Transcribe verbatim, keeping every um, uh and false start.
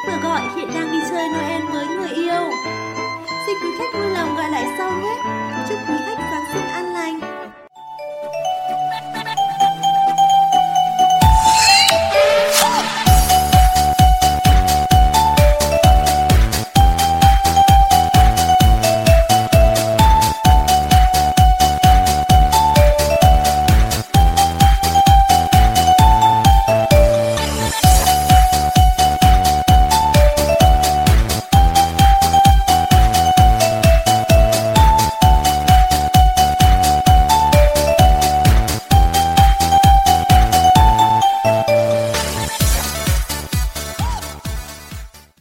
khách vừa gọi hiện đang đi chơi Noel với người yêu. Xin quý khách vui lòng gọi lại sau nhé.